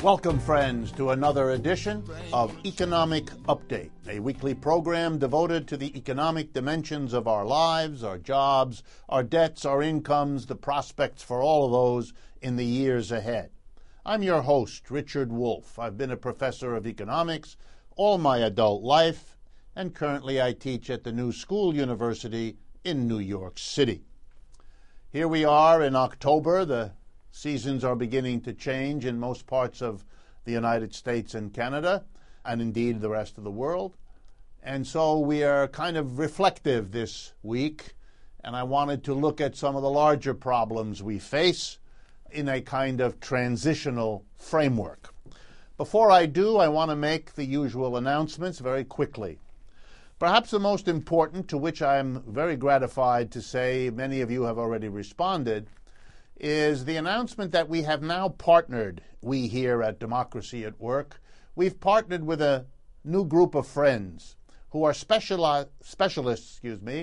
Welcome, friends, to another edition of Economic Update, a weekly program devoted to the economic dimensions of our lives, our jobs, our debts, our incomes, the prospects for all of those in the years ahead. I'm your host, Richard Wolff. I've been a professor of economics all my adult life, and currently I teach at the New School University in New York City. Here we are in October. The seasons are beginning to change in most parts of the United States and Canada, and indeed the rest of the world. And so we are kind of reflective this week, and I wanted to look at some of the larger problems we face in a kind of transitional framework. Before I do, I want to make the usual announcements very quickly. Perhaps the most important, to which I'm very gratified to say many of you have already responded, is the announcement that we have now partnered, we here at Democracy at Work, we've partnered with a new group of friends who are specialists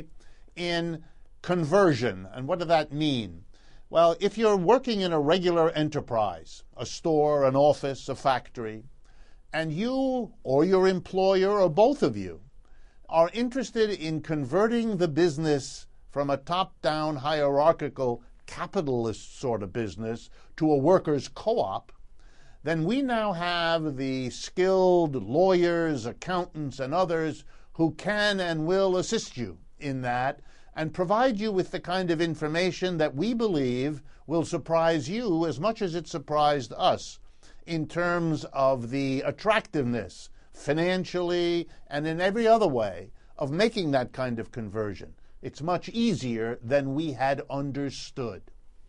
in conversion. And what does that mean? Well, if you're working in a regular enterprise, a store, an office, a factory, and you or your employer or both of you are interested in converting the business from a top-down hierarchical capitalist sort of business to a workers' co-op, then we now have the skilled lawyers, accountants, and others who can and will assist you in that and provide you with the kind of information that we believe will surprise you as much as it surprised us in terms of the attractiveness, financially and in every other way, of making that kind of conversion. It's much easier than we had understood.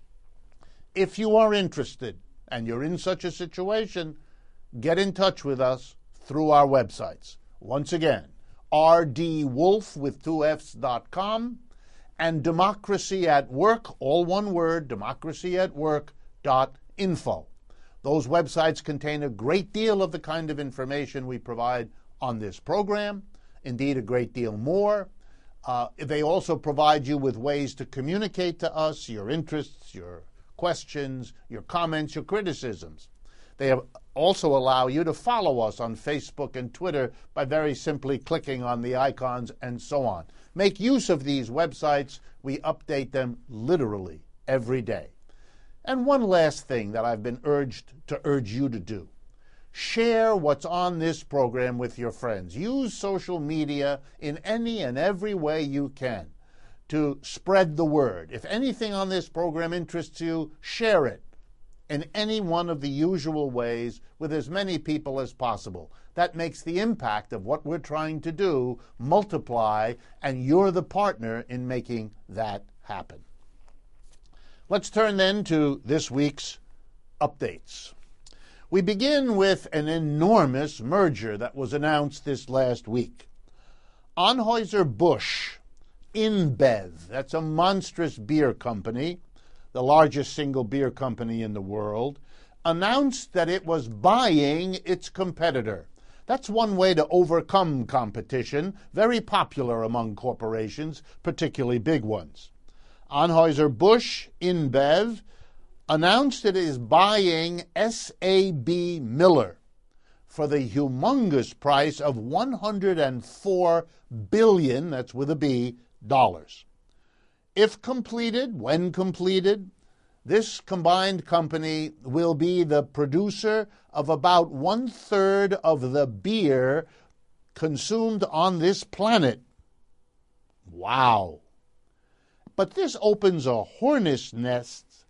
If you are interested and you're in such a situation, get in touch with us through our websites. Once again, rdwolf.com and Democracy at Work, all one word, democracyatwork.info. Those websites contain a great deal of the kind of information we provide on this program, indeed a great deal more. They also provide you with ways to communicate to us your interests, your questions, your comments, your criticisms. They also allow you to follow us on Facebook and Twitter by very simply clicking on the icons and so on. Make use of these websites. We update them literally every day. And one last thing that I've been urged you to do. Share what's on this program with your friends. Use social media in any and every way you can to spread the word. If anything on this program interests you, share it in any one of the usual ways with as many people as possible. That makes the impact of what we're trying to do multiply, and you're the partner in making that happen. Let's turn then to this week's updates. We begin with an enormous merger that was announced this last week. Anheuser-Busch InBev, that's a monstrous beer company, the largest single beer company in the world, announced that it was buying its competitor. That's one way to overcome competition, very popular among corporations, particularly big ones. Anheuser-Busch InBev announced it is buying SAB Miller for the humongous price of $104 billion, that's with a B, dollars. If completed, when completed, this combined company will be the producer of about 1/3 of the beer consumed on this planet. Wow. But this opens a hornet's nest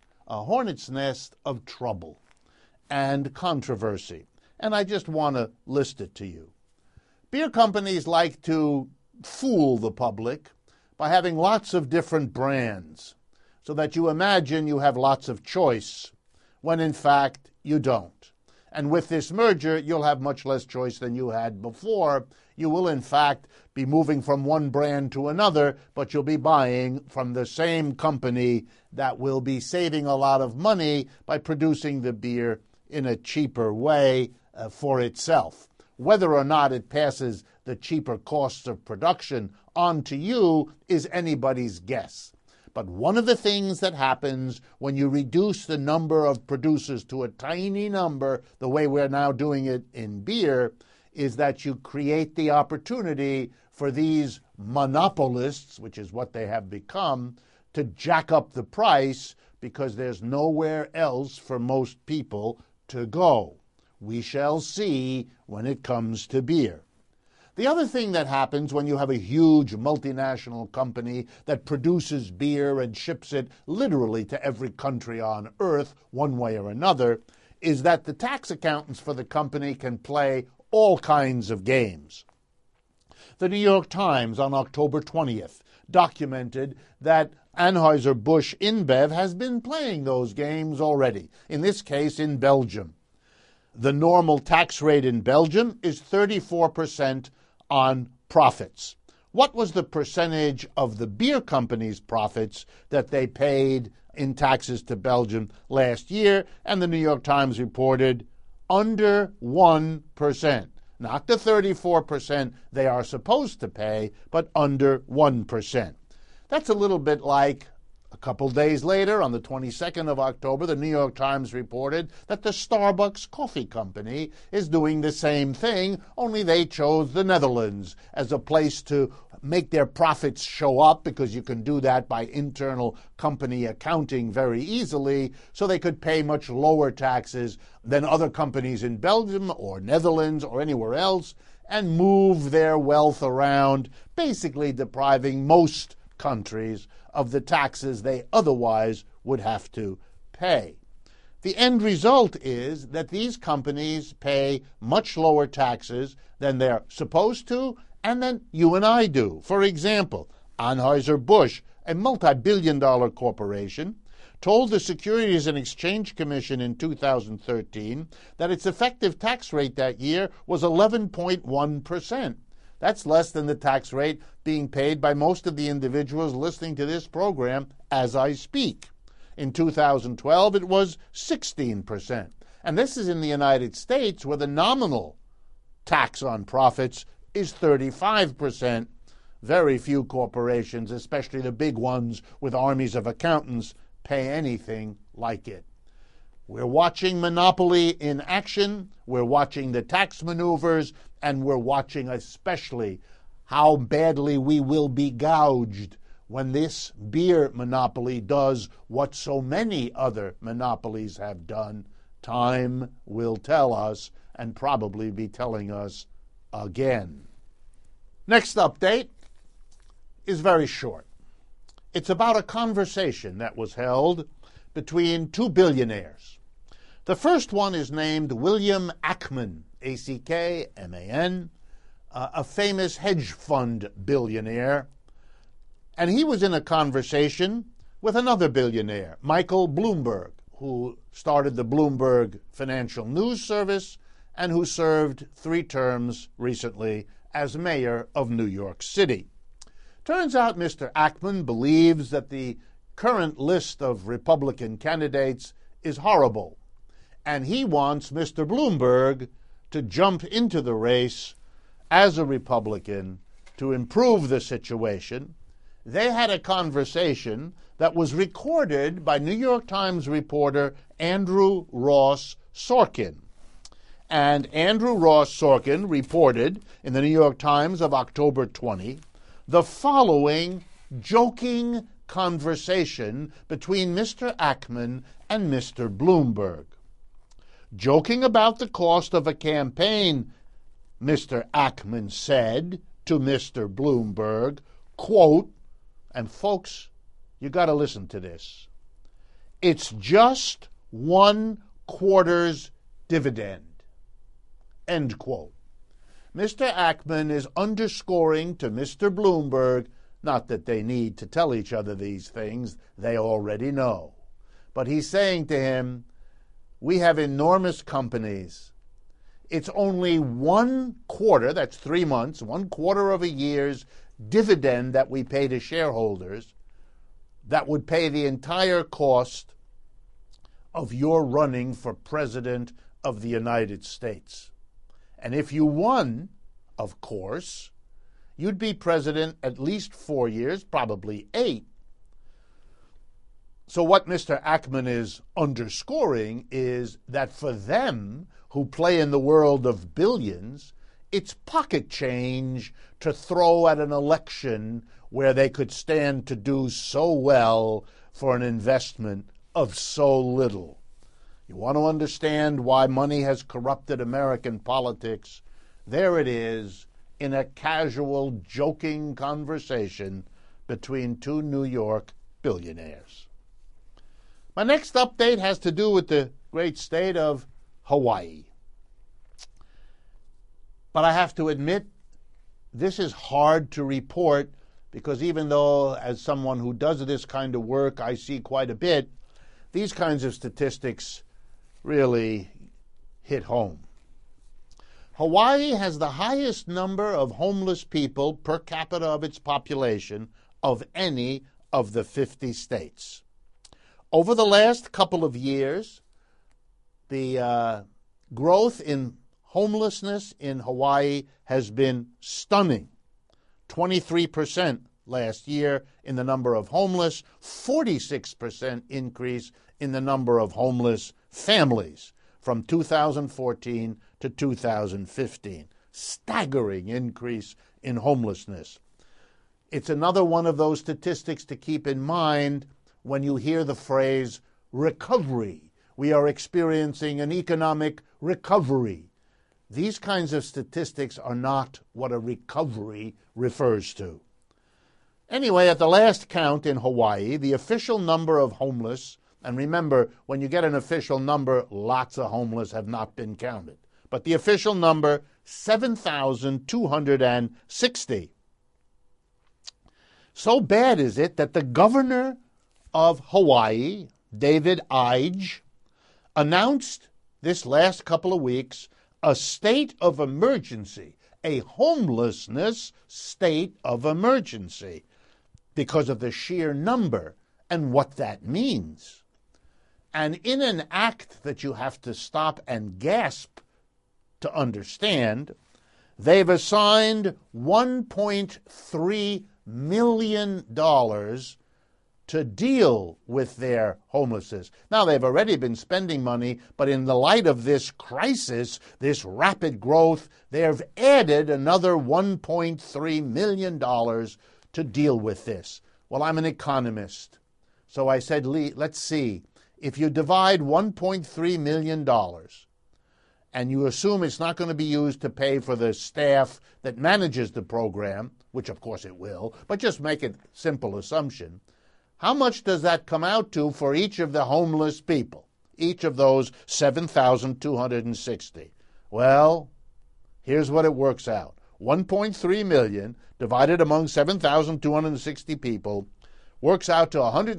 of trouble and controversy, and I just want to list it to you. Beer companies like to fool the public by having lots of different brands so that you imagine you have lots of choice when in fact you don't. And with this merger, you'll have much less choice than you had before. You will in fact be moving from one brand to another, but you'll be buying from the same company that will be saving a lot of money by producing the beer in a cheaper way for itself. Whether or not it passes the cheaper costs of production on to you is anybody's guess. But one of the things that happens when you reduce the number of producers to a tiny number, the way we're now doing it in beer, is that you create the opportunity for these monopolists, which is what they have become, to jack up the price because there's nowhere else for most people to go. We shall see when it comes to beer. The other thing that happens when you have a huge multinational company that produces beer and ships it literally to every country on earth, one way or another, is that the tax accountants for the company can play all kinds of games. The New York Times on October 20th documented that Anheuser-Busch InBev has been playing those games already, in this case in Belgium. The normal tax rate in Belgium is 34% on profits. What was the percentage of the beer company's profits that they paid in taxes to Belgium last year? And the New York Times reported under 1%. Not the 34% they are supposed to pay, but under 1%. That's a little bit like a couple days later, on the 22nd of October, the New York Times reported that the Starbucks Coffee Company is doing the same thing, only they chose the Netherlands as a place to make their profits show up, because you can do that by internal company accounting very easily, so they could pay much lower taxes than other companies in Belgium or Netherlands or anywhere else, and move their wealth around, basically depriving most countries of the taxes they otherwise would have to pay. The end result is that these companies pay much lower taxes than they're supposed to and than you and I do. For example, Anheuser-Busch, a multi-billion-dollar corporation, told the Securities and Exchange Commission in 2013 that its effective tax rate that year was 11.1%. That's less than the tax rate being paid by most of the individuals listening to this program as I speak. In 2012, it was 16%. And this is in the United States, where the nominal tax on profits is 35%. Very few corporations, especially the big ones with armies of accountants, pay anything like it. We're watching monopoly in action, we're watching the tax maneuvers, and we're watching especially how badly we will be gouged when this beer monopoly does what so many other monopolies have done. Time will tell us, and probably be telling us again. Next update is very short. It's about a conversation that was held between two billionaires. The first one is named William Ackman, A-C-K-M-A-N, a famous hedge fund billionaire. And he was in a conversation with another billionaire, Michael Bloomberg, who started the Bloomberg Financial News Service and who served 3 terms recently as mayor of New York City. Turns out Mr. Ackman believes that the current list of Republican candidates is horrible, and he wants Mr. Bloomberg to jump into the race as a Republican to improve the situation. They had a conversation that was recorded by New York Times reporter Andrew Ross Sorkin. And Andrew Ross Sorkin reported in the New York Times of October 20 the following joking conversation between Mr. Ackman and Mr. Bloomberg. Joking about the cost of a campaign, Mr. Ackman said to Mr. Bloomberg, quote, and folks, you got to listen to this, "It's just 1/4 dividend," end quote. Mr. Ackman is underscoring to Mr. Bloomberg, not that they need to tell each other these things, they already know, but he's saying to him, we have enormous companies. It's only 1/4, that's 3 months, 1/4 of a year's dividend that we pay to shareholders that would pay the entire cost of your running for President of the United States. And if you won, of course, you'd be president at least 4 years, probably 8. So what Mr. Ackman is underscoring is that for them who play in the world of billions, it's pocket change to throw at an election where they could stand to do so well for an investment of so little. You want to understand why money has corrupted American politics? There it is in a casual, joking conversation between two New York billionaires. My next update has to do with the great state of Hawaii. But I have to admit, this is hard to report because even though, as someone who does this kind of work, I see quite a bit, these kinds of statistics really hit home. Hawaii has the highest number of homeless people per capita of its population of any of the 50 states. Over the last couple of years, the growth in homelessness in Hawaii has been stunning. 23% last year in the number of homeless, 46% increase in the number of homeless families from 2014 to 2015. Staggering increase in homelessness. It's another one of those statistics to keep in mind when you hear the phrase recovery. We are experiencing an economic recovery. These kinds of statistics are not what a recovery refers to. Anyway, at the last count in Hawaii, the official number of homeless, and remember, when you get an official number, lots of homeless have not been counted, but the official number, 7,260. So bad is it that the governor of Hawaii, David Ige, announced this last couple of weeks a state of emergency, a homelessness state of emergency, because of the sheer number and what that means. And in an act that you have to stop and gasp to understand, they've assigned $1.3 million to deal with their homelessness. Now, they've already been spending money, but in the light of this crisis, this rapid growth, they've added another $1.3 million to deal with this. Well, I'm an economist, so I said, let's see. If you divide $1.3 million and you assume it's not going to be used to pay for the staff that manages the program, which of course it will, but just make it simple assumption, how much does that come out to for each of the homeless people, each of those 7,260? Well, here's what it works out. 1.3 million divided among 7,260 people works out to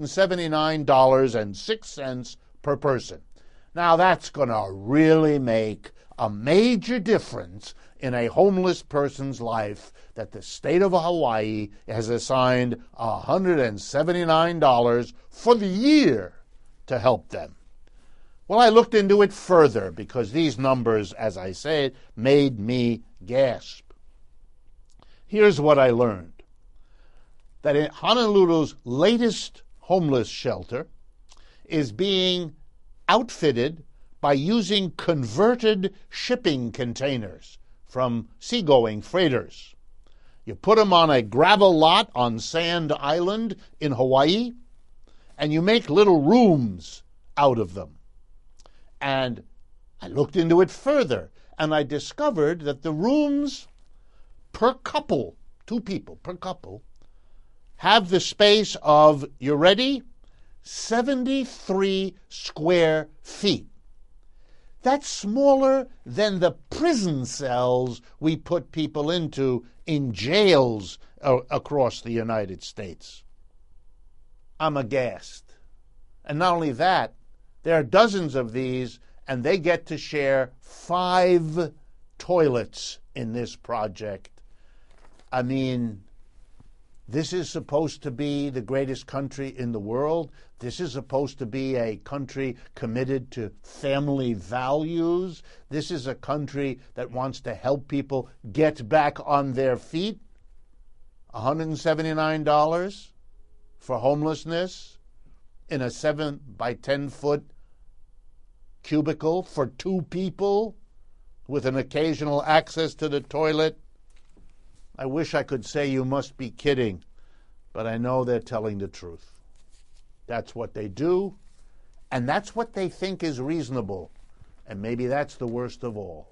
$179.06 per person. Now, that's going to really make a major difference in a homeless person's life, that the state of Hawaii has assigned $179 for the year to help them. Well, I looked into it further because these numbers, as I said, made me gasp. Here's what I learned. That in Honolulu's latest homeless shelter is being outfitted by using converted shipping containers from seagoing freighters. You put them on a gravel lot on Sand Island in Hawaii, and you make little rooms out of them. And I looked into it further, and I discovered that the rooms per couple, 2 people per couple, have the space of, you ready? 73 square feet. That's smaller than the prison cells we put people into in jails across the United States. I'm aghast. And not only that, there are dozens of these, and they get to share 5 toilets in this project. I mean, this is supposed to be the greatest country in the world. This is supposed to be a country committed to family values. This is a country that wants to help people get back on their feet. $179 for homelessness in a 7 by 10 foot cubicle for 2 people with an occasional access to the toilet? I wish I could say you must be kidding, but I know they're telling the truth. That's what they do, and that's what they think is reasonable, and maybe that's the worst of all.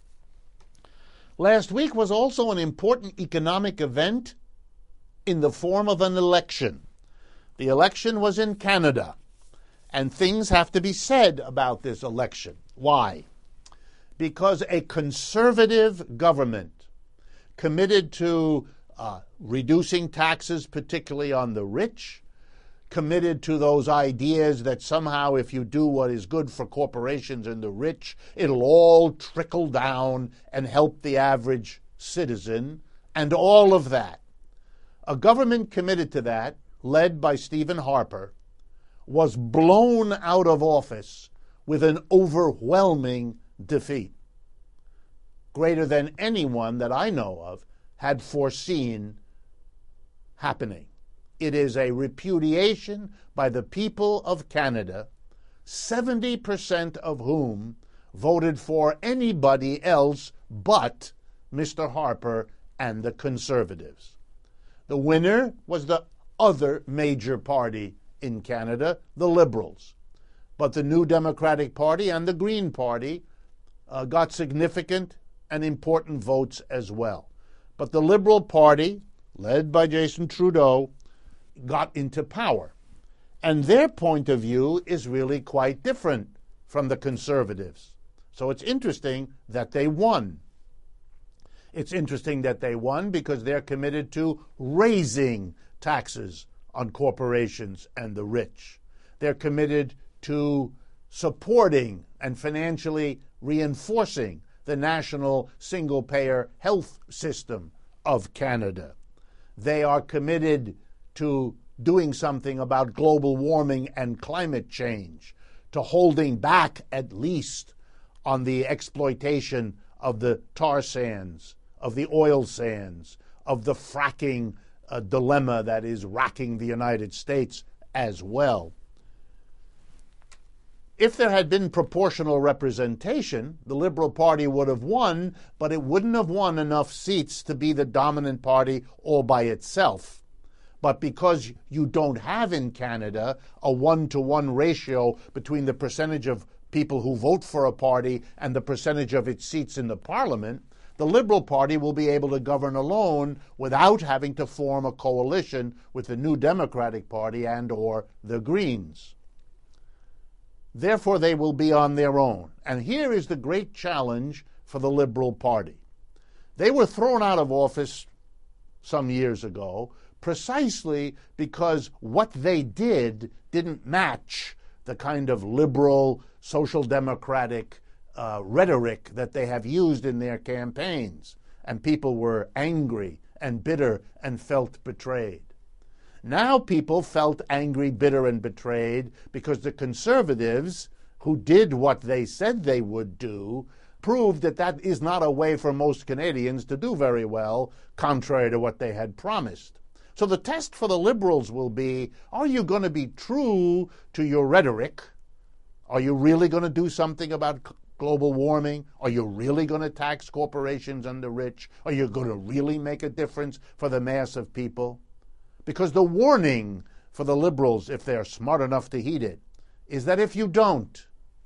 Last week was also an important economic event in the form of an election. The election was in Canada, and things have to be said about this election. Why? Because a conservative government committed to reducing taxes, particularly on the rich, committed to those ideas that somehow if you do what is good for corporations and the rich, it'll all trickle down and help the average citizen, and all of that. A government committed to that, led by Stephen Harper, was blown out of office with an overwhelming defeat, greater than anyone that I know of had foreseen happening. It is a repudiation by the people of Canada, 70% of whom voted for anybody else but Mr. Harper and the Conservatives. The winner was the other major party in Canada, the Liberals. But the New Democratic Party and the Green Party got significant and important votes as well. But the Liberal Party, led by Justin Trudeau, got into power. And their point of view is really quite different from the Conservatives. So it's interesting that they won. It's interesting that they won because they're committed to raising taxes on corporations and the rich. They're committed to supporting and financially reinforcing the national single-payer health system of Canada. They are committed to doing something about global warming and climate change, to holding back at least on the exploitation of the tar sands, of the oil sands, of the fracking dilemma that is racking the United States as well. If there had been proportional representation, the Liberal Party would have won, but it wouldn't have won enough seats to be the dominant party all by itself. But because you don't have in Canada a 1-to-1 ratio between the percentage of people who vote for a party and the percentage of its seats in the Parliament, the Liberal Party will be able to govern alone without having to form a coalition with the New Democratic Party and or the Greens. Therefore, they will be on their own. And here is the great challenge for the Liberal Party. They were thrown out of office some years ago precisely because what they did didn't match the kind of liberal, social democratic rhetoric that they have used in their campaigns. And people were angry and bitter and felt betrayed. Now people felt angry, bitter, and betrayed because the Conservatives, who did what they said they would do, proved that that is not a way for most Canadians to do very well, contrary to what they had promised. So the test for the Liberals will be, are you going to be true to your rhetoric? Are you really going to do something about global warming? Are you really going to tax corporations and the rich? Are you going to really make a difference for the mass of people? Because the warning for the Liberals, if they're smart enough to heed it, is that if you don't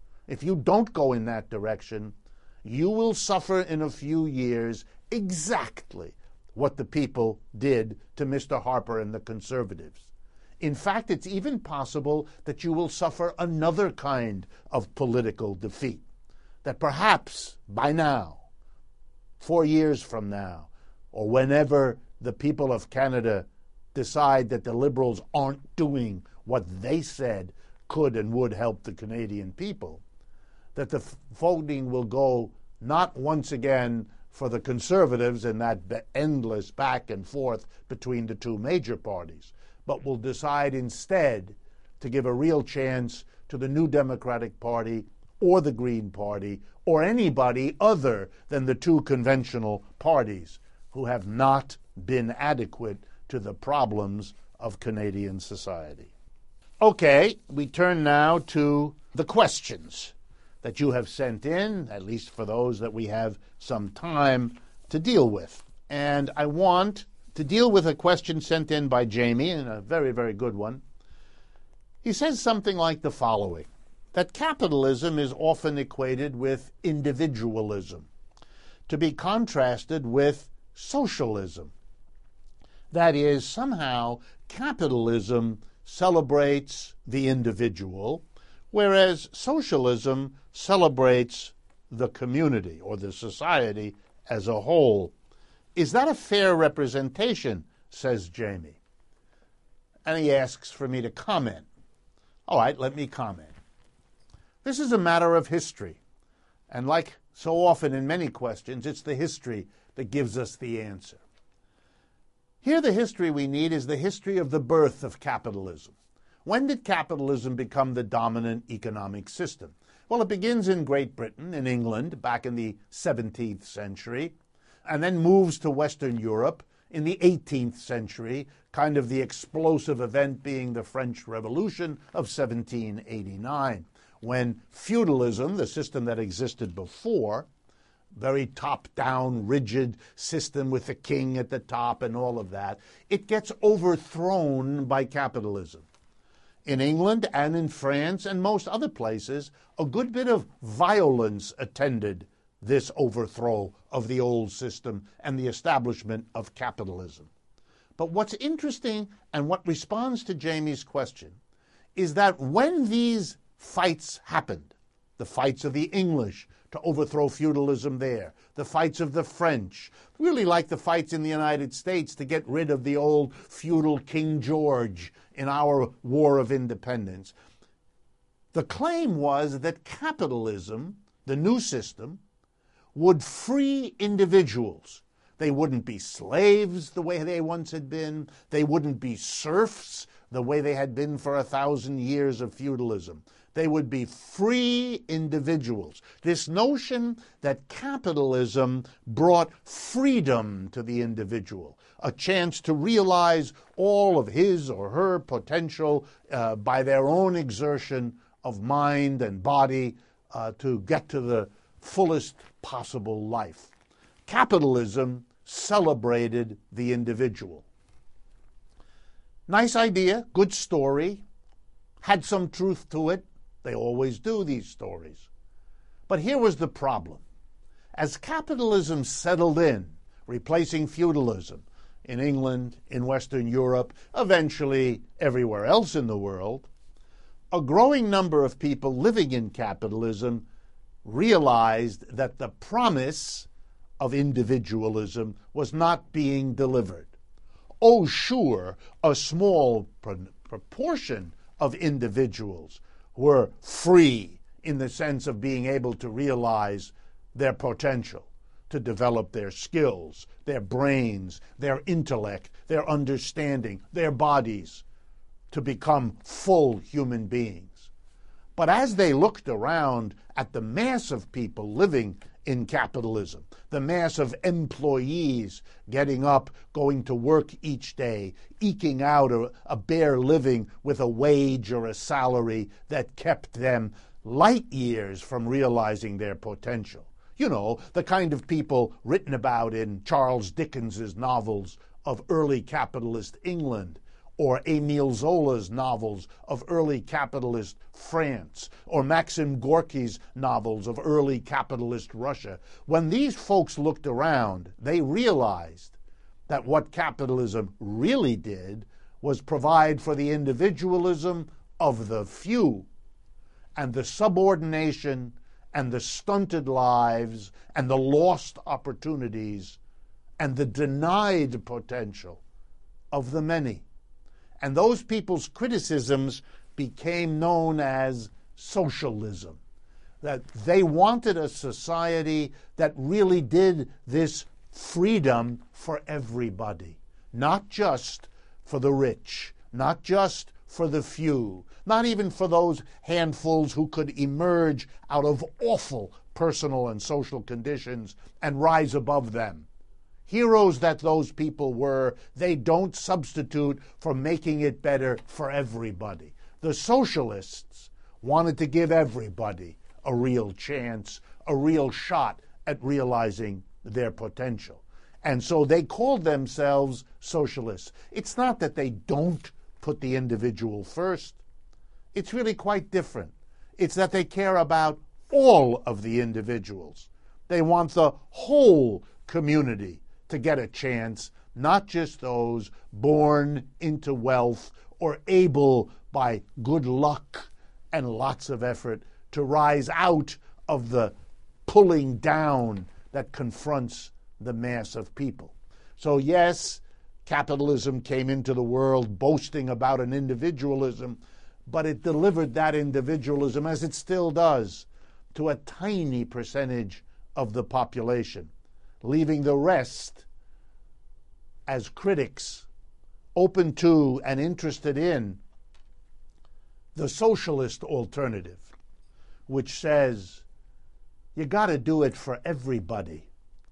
go in that direction, you will suffer in a few years exactly what the people did to Mr. Harper and the Conservatives. In fact, it's even possible that you will suffer another kind of political defeat, that perhaps by now, 4 years from now, or whenever the people of Canada decide that the Liberals aren't doing what they said could and would help the Canadian people, that the voting will go not once again for the Conservatives in that endless back and forth between the two major parties, but will decide instead to give a real chance to the New Democratic Party or the Green Party or anybody other than the two conventional parties who have not been adequate to the problems of Canadian society. Okay, we turn now to the questions that you have sent in, at least for those that we have some time to deal with. And I want to deal with a question sent in by Jamie, and a very, very good one. He says something like the following, that capitalism is often equated with individualism, to be contrasted with socialism. That is, somehow capitalism celebrates the individual, whereas socialism celebrates the community or the society as a whole. Is that a fair representation, says Jamie? And he asks for me to comment. All right, let me comment. This is a matter of history, and like so often in many questions, it's the history that gives us the answer. Here the history we need is the history of the birth of capitalism. When did capitalism become the dominant economic system? Well, it begins in Great Britain, in England, back in the 17th century, and then moves to Western Europe in the 18th century, kind of the explosive event being the French Revolution of 1789, when feudalism, the system that existed before, very top-down, rigid system with the king at the top and all of that, it gets overthrown by capitalism. In England and in France and most other places, a good bit of violence attended this overthrow of the old system and the establishment of capitalism. But what's interesting and what responds to Jamie's question is that when these fights happened, the fights of the English to overthrow feudalism there, the fights of the French, really like the fights in the United States to get rid of the old feudal King George in our War of Independence, the claim was that capitalism, the new system, would free individuals. They wouldn't be slaves the way they once had been. They wouldn't be serfs the way they had been for 1,000 years of feudalism. They would be free individuals. This notion that capitalism brought freedom to the individual, a chance to realize all of his or her potential by their own exertion of mind and body to get to the fullest possible life. Capitalism celebrated the individual. Nice idea, good story, had some truth to it. They always do, these stories. But here was the problem. As capitalism settled in, replacing feudalism in England, in Western Europe, eventually everywhere else in the world, a growing number of people living in capitalism realized that the promise of individualism was not being delivered. Oh, sure, a small proportion of individuals were free in the sense of being able to realize their potential, to develop their skills, their brains, their intellect, their understanding, their bodies, to become full human beings. But as they looked around at the mass of people living in capitalism, the mass of employees getting up, going to work each day, eking out a bare living with a wage or a salary that kept them light years from realizing their potential. You know, the kind of people written about in Charles Dickens's novels of early capitalist England, or Émile Zola's novels of early capitalist France, or Maxim Gorky's novels of early capitalist Russia. When these folks looked around, they realized that what capitalism really did was provide for the individualism of the few, and the subordination and the stunted lives and the lost opportunities and the denied potential of the many. And those people's criticisms became known as socialism, that they wanted a society that really did this freedom for everybody, not just for the rich, not just for the few, not even for those handfuls who could emerge out of awful personal and social conditions and rise above them. Heroes that those people were, they don't substitute for making it better for everybody. The socialists wanted to give everybody a real chance, a real shot at realizing their potential. And so they called themselves socialists. It's not that they don't put the individual first. It's really quite different. It's that they care about all of the individuals. They want the whole community to get a chance, not just those born into wealth or able by good luck and lots of effort to rise out of the pulling down that confronts the mass of people. So yes, capitalism came into the world boasting about an individualism, but it delivered that individualism, as it still does, to a tiny percentage of the population, leaving the rest as critics, open to and interested in the socialist alternative, which says you got to do it for everybody.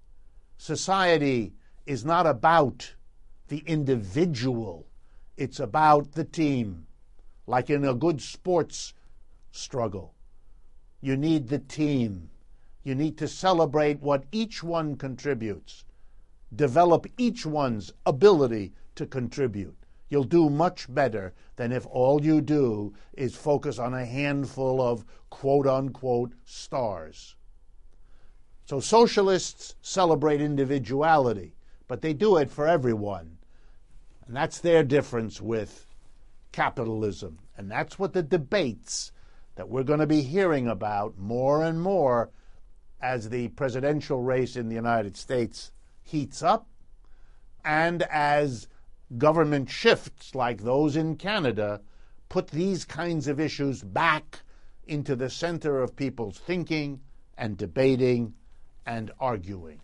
Society is not about the individual. It's about the team. Like in a good sports struggle, you need the team. You need to celebrate what each one contributes, develop each one's ability to contribute. You'll do much better than if all you do is focus on a handful of quote-unquote stars. So socialists celebrate individuality, but they do it for everyone. And that's their difference with capitalism. And that's what the debates that we're going to be hearing about more and more as the presidential race in the United States heats up and as government shifts like those in Canada put these kinds of issues back into the center of people's thinking and debating and arguing.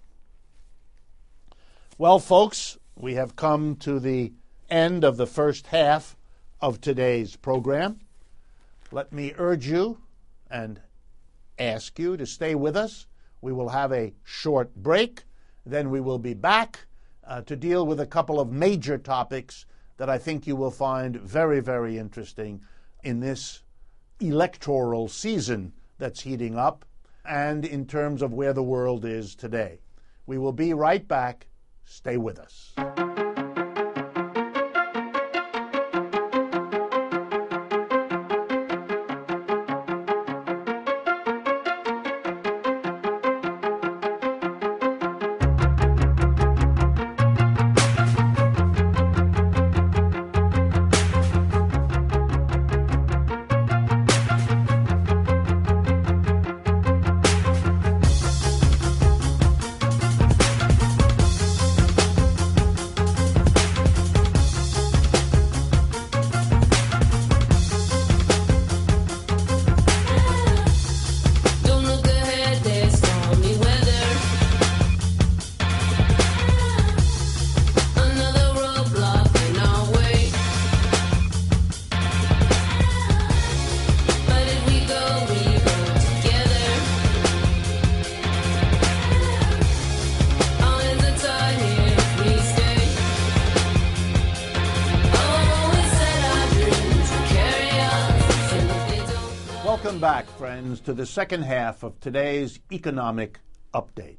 Well, folks, we have come to the end of the first half of today's program. Let me urge you and ask you to stay with us. We will have a short break. Then we will be back to deal with a couple of major topics that I think you will find very, very interesting in this electoral season that's heating up and in terms of where the world is today. We will be right back. Stay with us. Welcome back, friends, to the second half of today's economic update.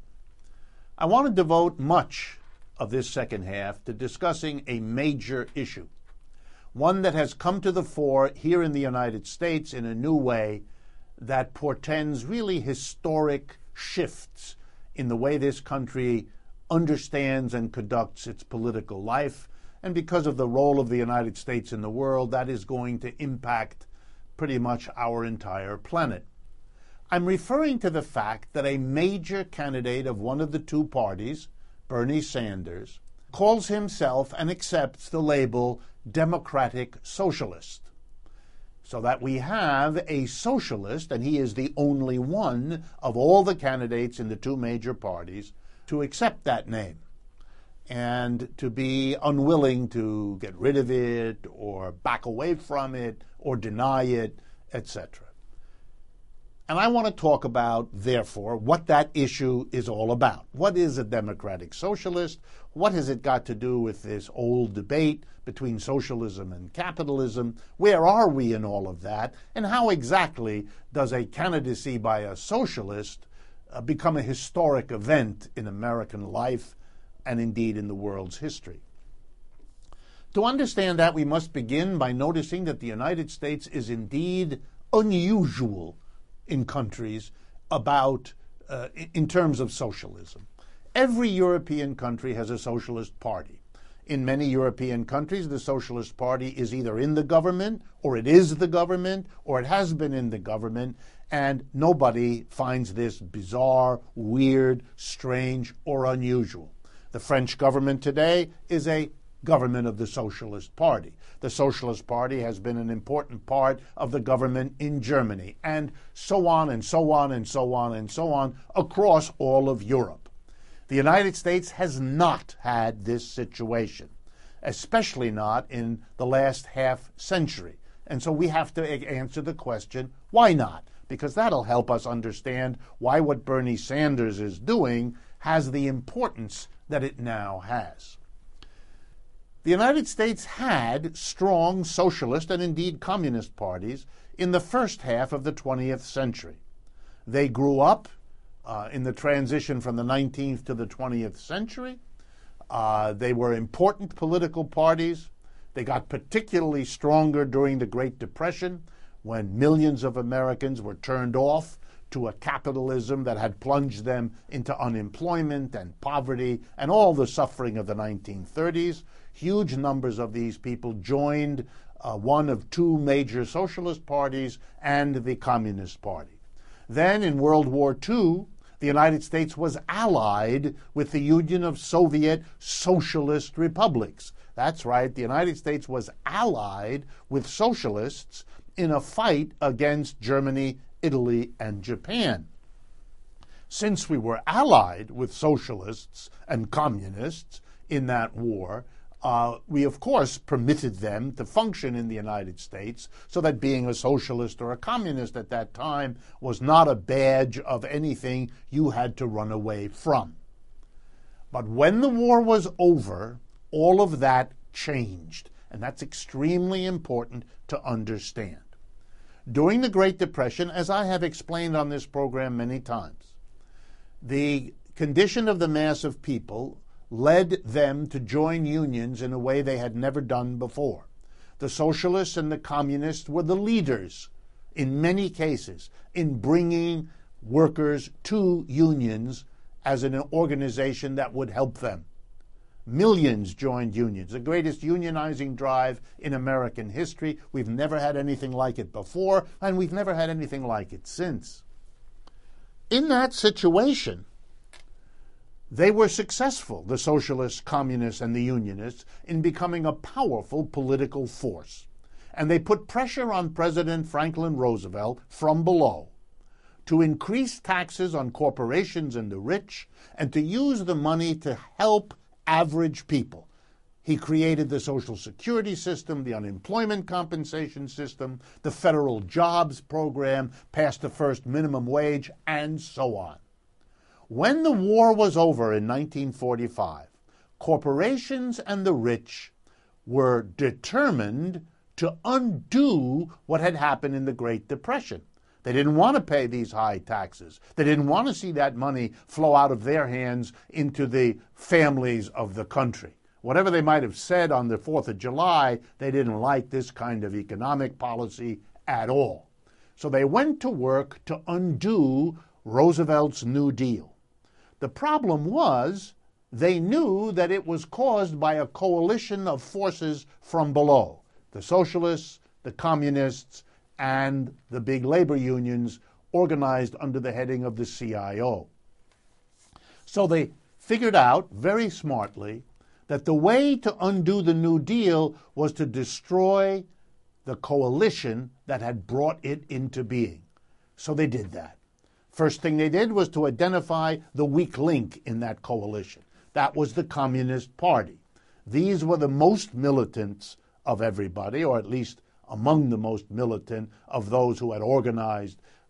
I want to devote much of this second half to discussing a major issue, one that has come to the fore here in the United States in a new way that portends really historic shifts in the way this country understands and conducts its political life. And because of the role of the United States in the world, that is going to impact pretty much our entire planet. I'm referring to the fact that a major candidate of one of the two parties, Bernie Sanders, calls himself and accepts the label Democratic Socialist. So that we have a socialist, and he is the only one of all the candidates in the two major parties to accept that name and to be unwilling to get rid of it or back away from it or deny it, etc. And I want to talk about, therefore, what that issue is all about. What is a democratic socialist? What has it got to do with this old debate between socialism and capitalism? Where are we in all of that? And how exactly does a candidacy by a socialist become a historic event in American life and indeed in the world's history? To understand that, we must begin by noticing that the United States is indeed unusual in countries in terms of socialism. Every European country has a socialist party. In many European countries, the Socialist Party is either in the government, or it is the government, or it has been in the government, and nobody finds this bizarre, weird, strange, or unusual. The French government today is a government of the Socialist Party. The Socialist Party has been an important part of the government in Germany, and so on and so on and so on and so on across all of Europe. The United States has not had this situation, especially not in the last half century. And so we have to answer the question, why not? Because that'll help us understand why what Bernie Sanders is doing has the importance that it now has. The United States had strong socialist and indeed communist parties in the first half of the 20th century. They grew up in the transition from the 19th to the 20th century. They were important political parties. They got particularly stronger during the Great Depression, when millions of Americans were turned off to a capitalism that had plunged them into unemployment and poverty and all the suffering of the 1930s. Huge numbers of these people joined one of two major socialist parties and the Communist Party. Then in World War II, the United States was allied with the Union of Soviet Socialist Republics. That's right, the United States was allied with socialists in a fight against Germany, Italy, and Japan. Since we were allied with socialists and communists in that war, we, of course, permitted them to function in the United States so that being a socialist or a communist at that time was not a badge of anything you had to run away from. But when the war was over, all of that changed, and that's extremely important to understand. During the Great Depression, as I have explained on this program many times, the condition of the mass of people led them to join unions in a way they had never done before. The socialists and the communists were the leaders, in many cases, in bringing workers to unions as an organization that would help them. Millions joined unions, the greatest unionizing drive in American history. We've never had anything like it before, and we've never had anything like it since. In that situation, they were successful, the socialists, communists, and the unionists, in becoming a powerful political force. And they put pressure on President Franklin Roosevelt from below to increase taxes on corporations and the rich, and to use the money to help average people. He created the Social Security system, the unemployment compensation system, the federal jobs program, passed the first minimum wage, and so on. When the war was over in 1945, corporations and the rich were determined to undo what had happened in the Great Depression. They didn't want to pay these high taxes. They didn't want to see that money flow out of their hands into the families of the country. Whatever they might have said on the 4th of July, they didn't like this kind of economic policy at all. So they went to work to undo Roosevelt's New Deal. The problem was they knew that it was caused by a coalition of forces from below, the socialists, the communists, and the big labor unions organized under the heading of the CIO. So they figured out very smartly that the way to undo the New Deal was to destroy the coalition that had brought it into being. So they did that. First thing they did was to identify the weak link in that coalition. That was the Communist Party. These were the most militants of everybody, or at least among the most militant of those who had organized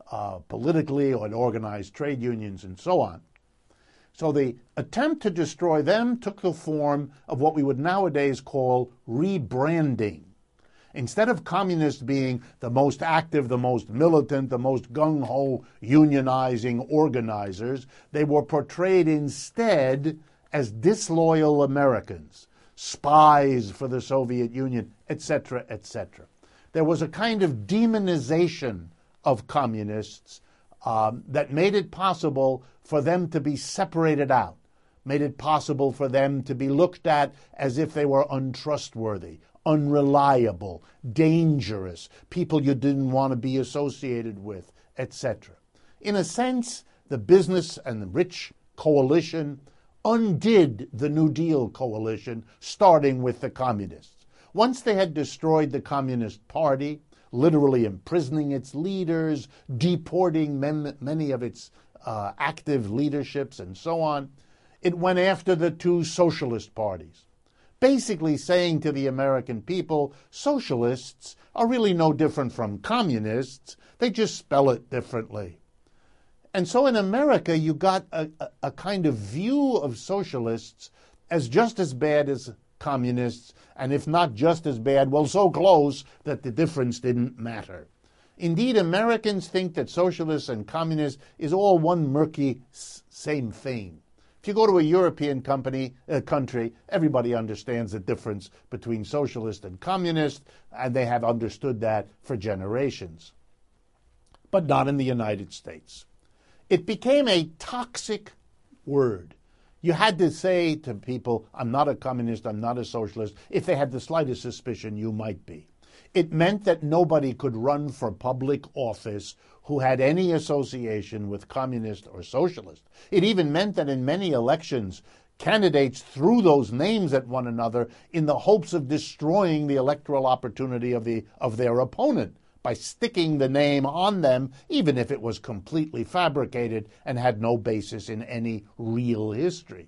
politically, or had organized trade unions and so on. So the attempt to destroy them took the form of what we would nowadays call rebranding. Instead of communists being the most active, the most militant, the most gung-ho unionizing organizers, they were portrayed instead as disloyal Americans, spies for the Soviet Union, etc., etc. There was a kind of demonization of communists that made it possible for them to be separated out, made it possible for them to be looked at as if they were untrustworthy, unreliable, dangerous, people you didn't want to be associated with, etc. In a sense, the business and the rich coalition undid the New Deal coalition, starting with the communists. Once they had destroyed the Communist Party, literally imprisoning its leaders, deporting many of its active leaderships and so on, it went after the two socialist parties, basically saying to the American people, socialists are really no different from communists, they just spell it differently. And so in America, you got a kind of view of socialists as just as bad as communists, and if not just as bad, well, so close that the difference didn't matter. Indeed, Americans think that socialists and communists is all one murky same thing. If you go to a European country, everybody understands the difference between socialist and communist, and they have understood that for generations. But not in the United States. It became a toxic word. You had to say to people, I'm not a communist, I'm not a socialist, if they had the slightest suspicion you might be. It meant that nobody could run for public office who had any association with communist or socialist. It even meant that in many elections, candidates threw those names at one another in the hopes of destroying the electoral opportunity of their opponent by sticking the name on them, even if it was completely fabricated and had no basis in any real history.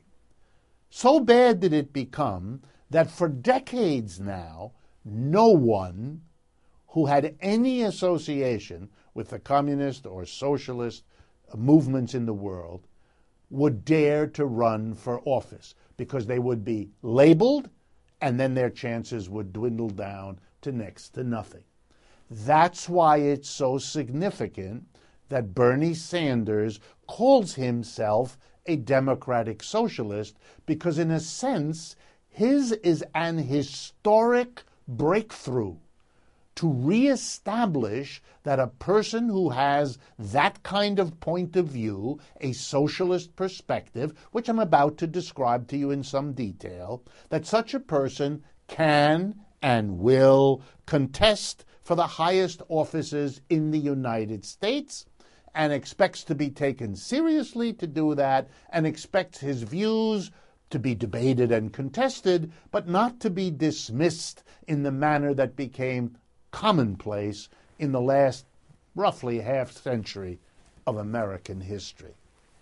So bad did it become that for decades now, no one who had any association with the communist or socialist movements in the world would dare to run for office because they would be labeled and then their chances would dwindle down to next to nothing. That's why it's so significant that Bernie Sanders calls himself a democratic socialist because, in a sense, his is an historic breakthrough to reestablish that a person who has that kind of point of view, a socialist perspective, which I'm about to describe to you in some detail, that such a person can and will contest for the highest offices in the United States and expects to be taken seriously to do that and expects his views to be debated and contested, but not to be dismissed in the manner that became commonplace in the last roughly half century of American history.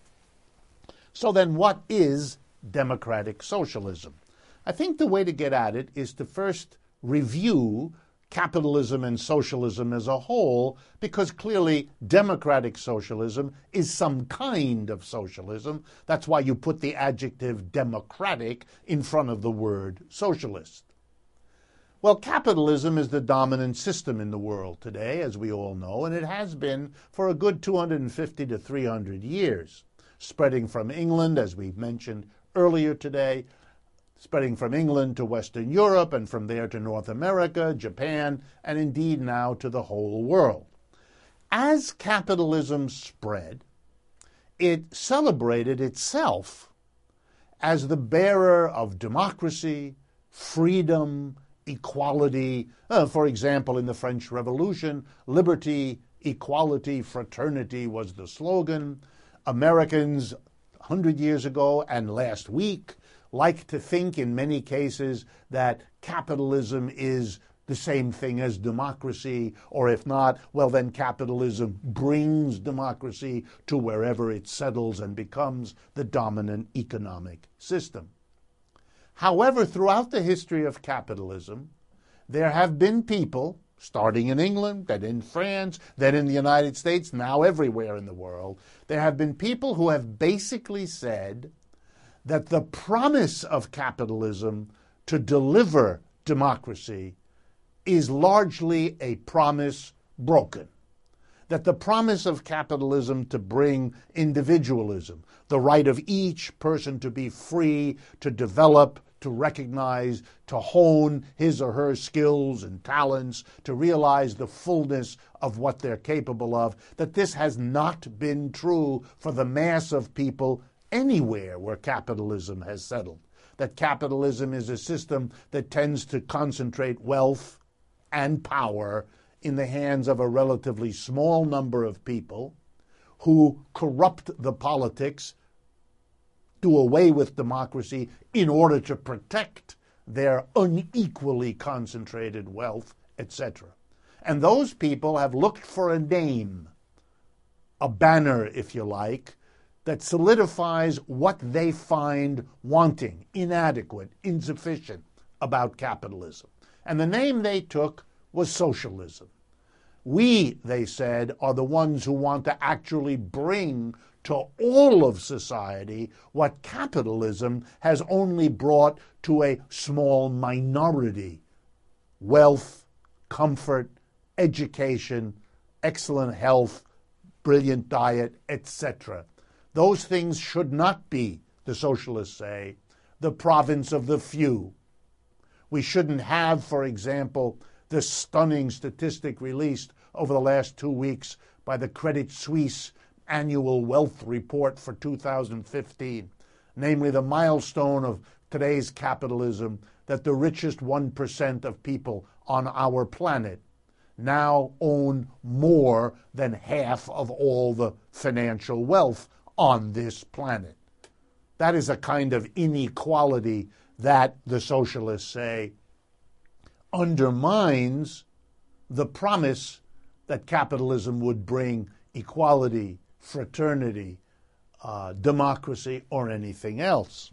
So then what is democratic socialism? I think the way to get at it is to first review capitalism and socialism as a whole, because clearly democratic socialism is some kind of socialism. That's why you put the adjective democratic in front of the word socialist. Well, capitalism is the dominant system in the world today, as we all know, and it has been for a good 250 to 300 years, spreading from England, as we mentioned earlier today, spreading from England to Western Europe, and from there to North America, Japan, and indeed now to the whole world. As capitalism spread, it celebrated itself as the bearer of democracy, freedom, equality. For example, in the French Revolution, liberty, equality, fraternity was the slogan. Americans 100 years ago and last week like to think in many cases that capitalism is the same thing as democracy, or if not, well, then capitalism brings democracy to wherever it settles and becomes the dominant economic system. However, throughout the history of capitalism, there have been people, starting in England, then in France, then in the United States, now everywhere in the world, there have been people who have basically said that the promise of capitalism to deliver democracy is largely a promise broken. That the promise of capitalism to bring individualism, the right of each person to be free, to develop, to recognize, to hone his or her skills and talents, to realize the fullness of what they're capable of, that this has not been true for the mass of people anywhere where capitalism has settled. That capitalism is a system that tends to concentrate wealth and power in the hands of a relatively small number of people who corrupt the politics, do away with democracy in order to protect their unequally concentrated wealth, etc. And those people have looked for a name, a banner, if you like, that solidifies what they find wanting, inadequate, insufficient about capitalism. And the name they took was socialism. We, they said, are the ones who want to actually bring to all of society what capitalism has only brought to a small minority: wealth, comfort, education, excellent health, brilliant diet, etc. Those things should not be, the socialists say, the province of the few. We shouldn't have, for example, the stunning statistic released over the last 2 weeks by the Credit Suisse annual wealth report for 2015, namely the milestone of today's capitalism, that the richest 1% of people on our planet now own more than half of all the financial wealth on this planet. That is a kind of inequality that, the socialists say, undermines the promise that capitalism would bring equality, fraternity, democracy, or anything else.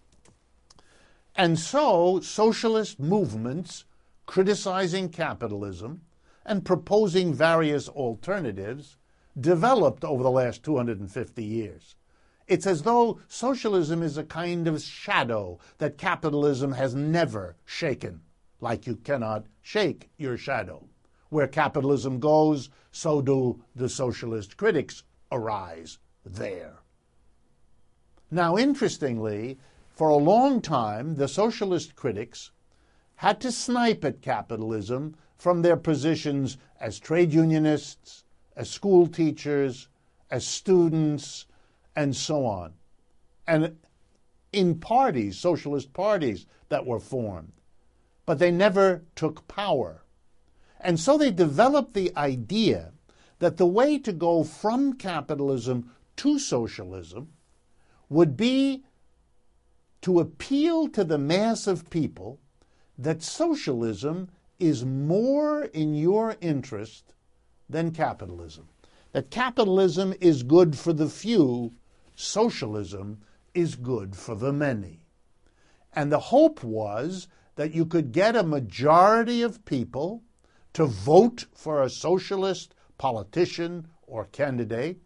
And so socialist movements criticizing capitalism and proposing various alternatives developed over the last 250 years. It's as though socialism is a kind of shadow that capitalism has never shaken, like you cannot shake your shadow. Where capitalism goes, so do the socialist critics arise there. Now, interestingly, for a long time, the socialist critics had to snipe at capitalism from their positions as trade unionists, as school teachers, as students, and so on. And in parties, socialist parties that were formed. But they never took power. And so they developed the idea that the way to go from capitalism to socialism would be to appeal to the mass of people that socialism is more in your interest than capitalism. That capitalism is good for the few, socialism is good for the many. And the hope was that you could get a majority of people to vote for a socialist politician or candidate,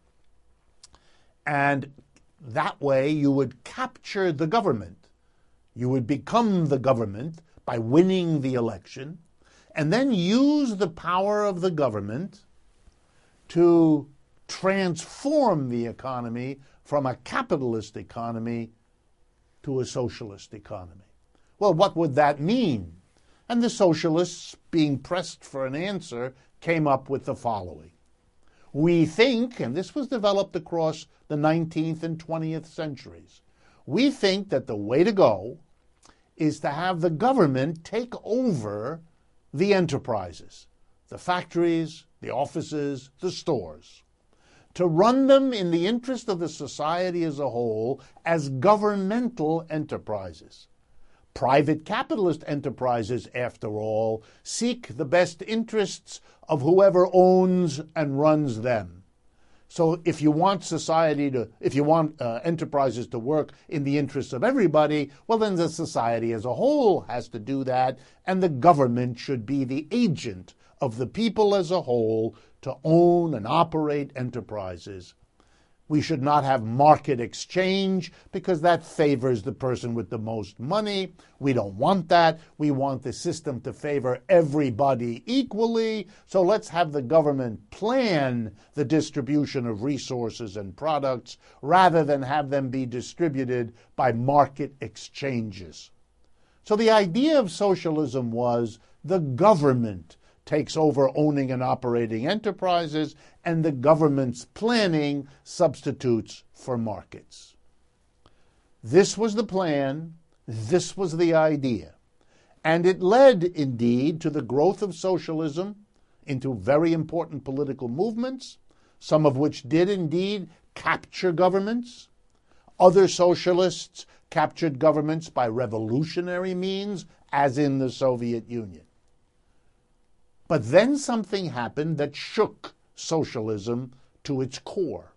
and that way you would capture the government. You would become the government by winning the election, and then use the power of the government to transform the economy from a capitalist economy to a socialist economy. Well, what would that mean? And the socialists, being pressed for an answer, came up with the following. We think, and this was developed across the 19th and 20th centuries, we think that the way to go is to have the government take over the enterprises, the factories, the offices, the stores, to run them in the interest of the society as a whole as governmental enterprises. Private capitalist enterprises, after all, seek the best interests of whoever owns and runs them. So if you want enterprises to work in the interests of everybody, well, then the society as a whole has to do that, and the government should be the agent of the people as a whole to own and operate enterprises. We should not have market exchange because that favors the person with the most money. We don't want that. We want the system to favor everybody equally. So let's have the government plan the distribution of resources and products rather than have them be distributed by market exchanges. So the idea of socialism was the government takes over owning and operating enterprises, and the government's planning substitutes for markets. This was the plan, this was the idea, and it led, indeed, to the growth of socialism into very important political movements, some of which did indeed capture governments. Other socialists captured governments by revolutionary means, as in the Soviet Union. But then something happened that shook socialism to its core.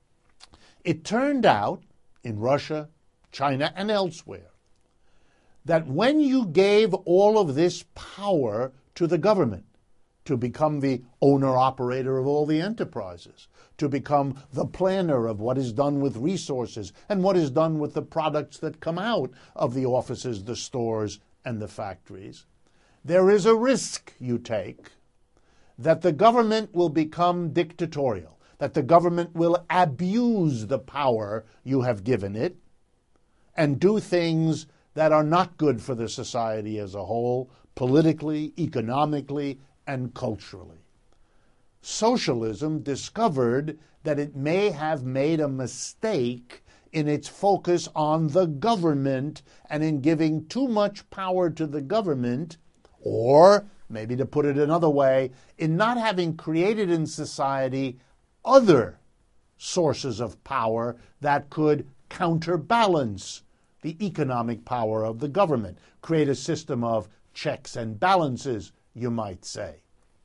It turned out, in Russia, China, and elsewhere, that when you gave all of this power to the government to become the owner-operator of all the enterprises, to become the planner of what is done with resources and what is done with the products that come out of the offices, the stores, and the factories, there is a risk you take that the government will become dictatorial, that the government will abuse the power you have given it and do things that are not good for the society as a whole, politically, economically, and culturally. Socialism discovered that it may have made a mistake in its focus on the government and in giving too much power to the government, or, maybe to put it another way, in not having created in society other sources of power that could counterbalance the economic power of the government, create a system of checks and balances, you might say.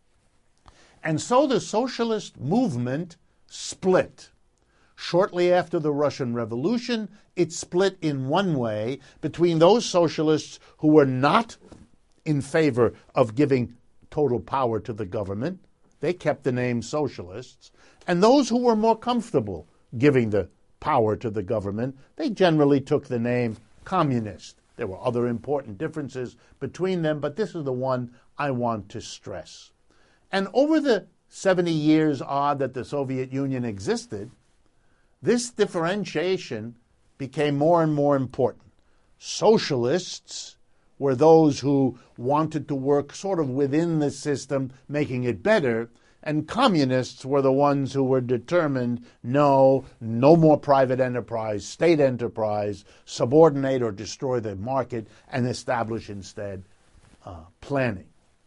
And so the socialist movement split. Shortly after the Russian Revolution, it split in one way between those socialists who were not in favor of giving total power to the government. They kept the name socialists. And those who were more comfortable giving the power to the government, they generally took the name communist. There were other important differences between them, but this is the one I want to stress. And over the 70 years odd that the Soviet Union existed, this differentiation became more and more important. Socialists were those who wanted to work sort of within the system, making it better, and communists were the ones who were determined, no more private enterprise, state enterprise, subordinate or destroy the market, and establish instead planning.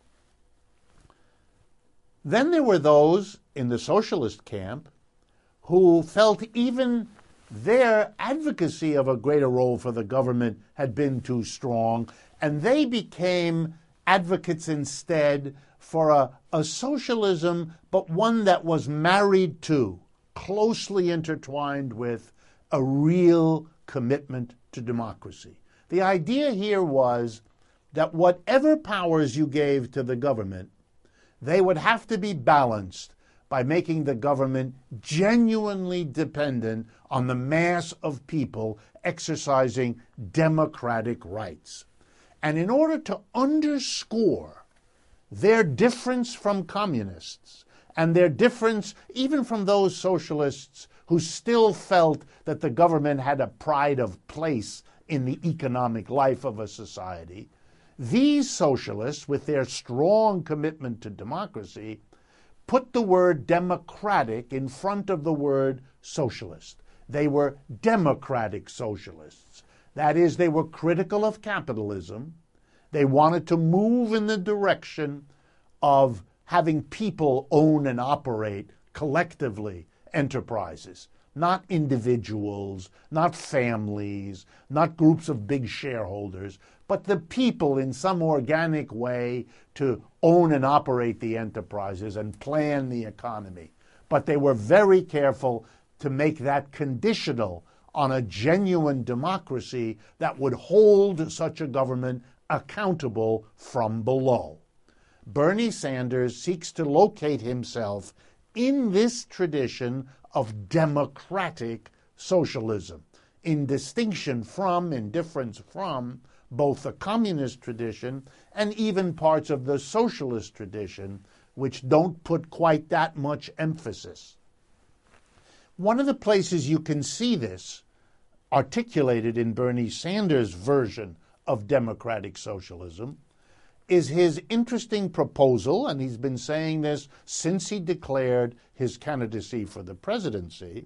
Then there were those in the socialist camp who felt even their advocacy of a greater role for the government had been too strong, and they became advocates instead for a socialism, but one that was married to, closely intertwined with, a real commitment to democracy. The idea here was that whatever powers you gave to the government, they would have to be balanced by making the government genuinely dependent on the mass of people exercising democratic rights. And in order to underscore their difference from communists and their difference even from those socialists who still felt that the government had a pride of place in the economic life of a society, these socialists, with their strong commitment to democracy, put the word democratic in front of the word socialist. They were democratic socialists. That is, they were critical of capitalism. They wanted to move in the direction of having people own and operate collectively enterprises, not individuals, not families, not groups of big shareholders, but the people in some organic way to own and operate the enterprises and plan the economy. But they were very careful to make that conditional on a genuine democracy that would hold such a government accountable from below. Bernie Sanders seeks to locate himself in this tradition of democratic socialism, in distinction from, in difference from, both the communist tradition and even parts of the socialist tradition, which don't put quite that much emphasis. One of the places you can see this articulated in Bernie Sanders' version of democratic socialism is his interesting proposal, and he's been saying this since he declared his candidacy for the presidency,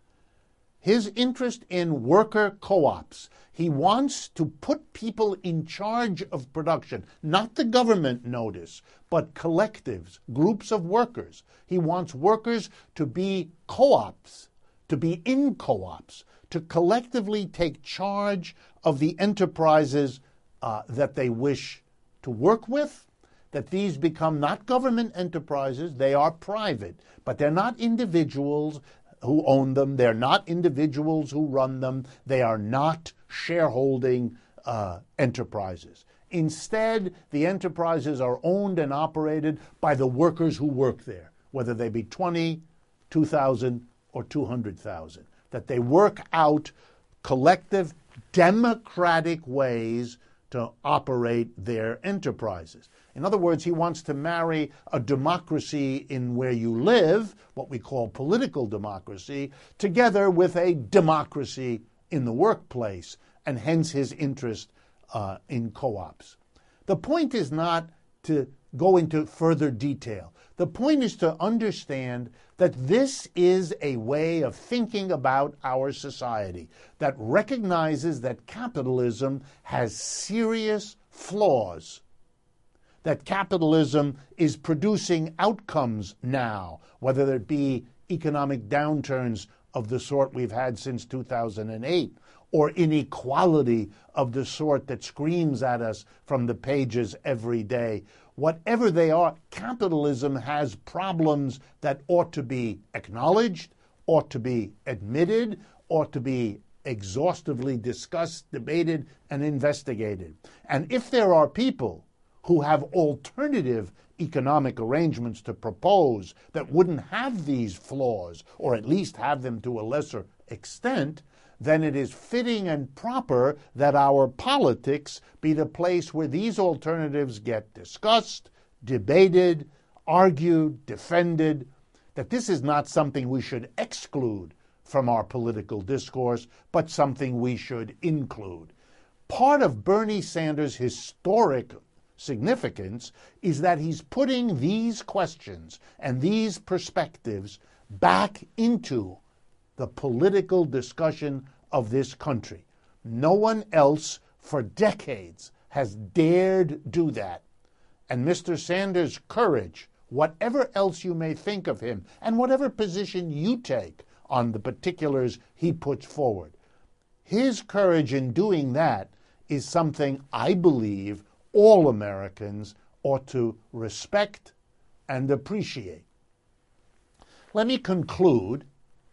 his interest in worker co-ops. He wants to put people in charge of production, not the government, notice, but collectives, groups of workers. He wants workers to be co-ops, to be in co-ops, to collectively take charge of the enterprises that they wish to work with, that these become not government enterprises, they are private, but they're not individuals who own them, they're not individuals who run them, they are not shareholding enterprises. Instead, the enterprises are owned and operated by the workers who work there, whether they be 20, 2,000, or 200,000, that they work out collective democratic ways to operate their enterprises. In other words, he wants to marry a democracy in where you live, what we call political democracy, together with a democracy in the workplace, and hence his interest in co-ops. The point is not to go into further detail. The point is to understand that this is a way of thinking about our society that recognizes that capitalism has serious flaws, that capitalism is producing outcomes now, whether it be economic downturns of the sort we've had since 2008, or inequality of the sort that screams at us from the pages every day. Whatever they are, capitalism has problems that ought to be acknowledged, ought to be admitted, ought to be exhaustively discussed, debated, and investigated. And if there are people who have alternative economic arrangements to propose that wouldn't have these flaws, or at least have them to a lesser extent, then it is fitting and proper that our politics be the place where these alternatives get discussed, debated, argued, defended, that this is not something we should exclude from our political discourse, but something we should include. Part of Bernie Sanders' historic significance is that he's putting these questions and these perspectives back into the political discussion of this country. No one else for decades has dared do that. And Mr. Sanders' courage, whatever else you may think of him, and whatever position you take on the particulars he puts forward, his courage in doing that is something I believe all Americans ought to respect and appreciate. Let me conclude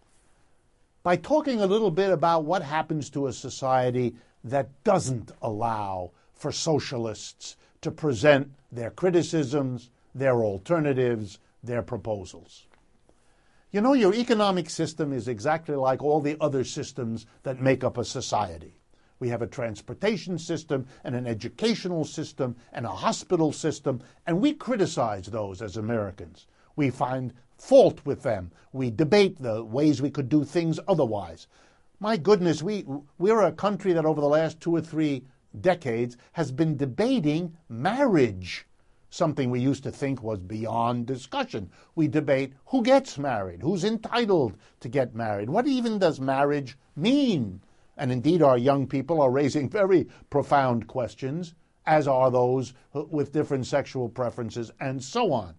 by talking a little bit about what happens to a society that doesn't allow for socialists to present their criticisms, their alternatives, their proposals. You know, your economic system is exactly like all the other systems that make up a society. We have a transportation system and an educational system and a hospital system, and we criticize those as Americans. We find fault with them. We debate the ways we could do things otherwise. My goodness, we're a country that over the last 2 or 3 decades has been debating marriage, something we used to think was beyond discussion. We debate who gets married, who's entitled to get married, what even does marriage mean? And indeed, our young people are raising very profound questions, as are those with different sexual preferences, and so on.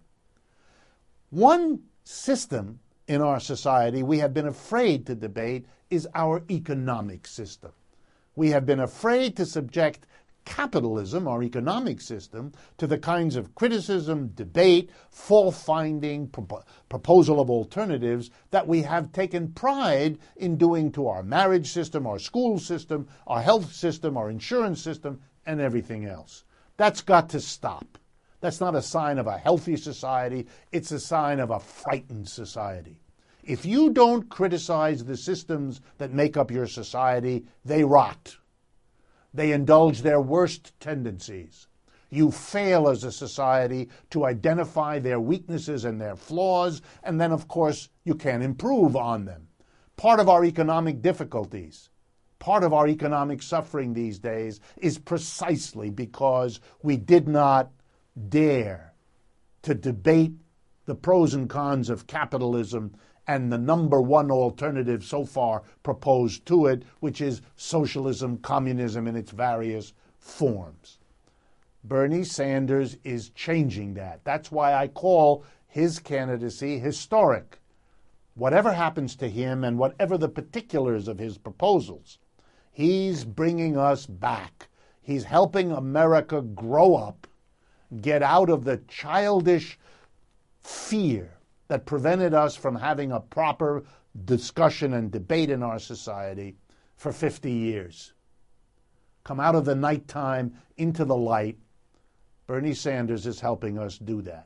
One system in our society we have been afraid to debate is our economic system. We have been afraid to subject capitalism, our economic system, to the kinds of criticism, debate, fault-finding, proposal of alternatives that we have taken pride in doing to our marriage system, our school system, our health system, our insurance system, and everything else. That's got to stop. That's not a sign of a healthy society. It's a sign of a frightened society. If you don't criticize the systems that make up your society, they rot. They indulge their worst tendencies. You fail as a society to identify their weaknesses and their flaws, and then, of course, you can improve on them. Part of our economic difficulties, part of our economic suffering these days is precisely because we did not dare to debate the pros and cons of capitalism and the number one alternative so far proposed to it, which is socialism, communism in its various forms. Bernie Sanders is changing that. That's why I call his candidacy historic. Whatever happens to him and whatever the particulars of his proposals, he's bringing us back. He's helping America grow up, get out of the childish fear that prevented us from having a proper discussion and debate in our society for 50 years. Come out of the nighttime into the light. Bernie Sanders is helping us do that.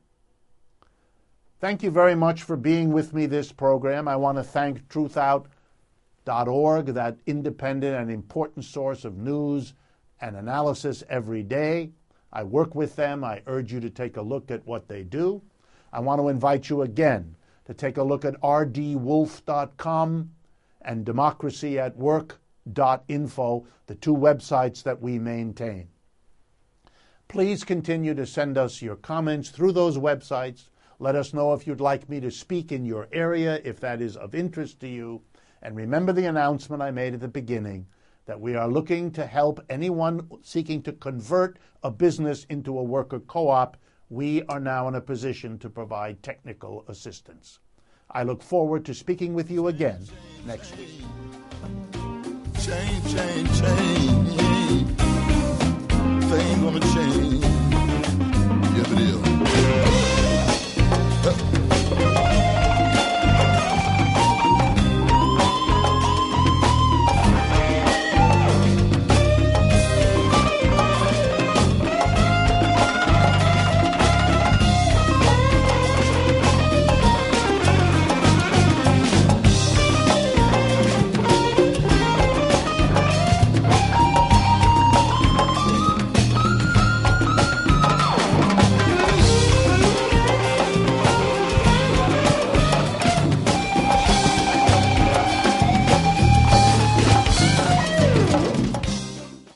Thank you very much for being with me this program. I want to thank truthout.org, that independent and important source of news and analysis every day. I work with them. I urge you to take a look at what they do. I want to invite you again to take a look at rdwolf.com and democracyatwork.info, the two websites that we maintain. Please continue to send us your comments through those websites. Let us know if you'd like me to speak in your area, if that is of interest to you. And remember the announcement I made at the beginning, that we are looking to help anyone seeking to convert a business into a worker co-op. We are now in a position to provide technical assistance. I look forward to speaking with you again next week. Change, change, change.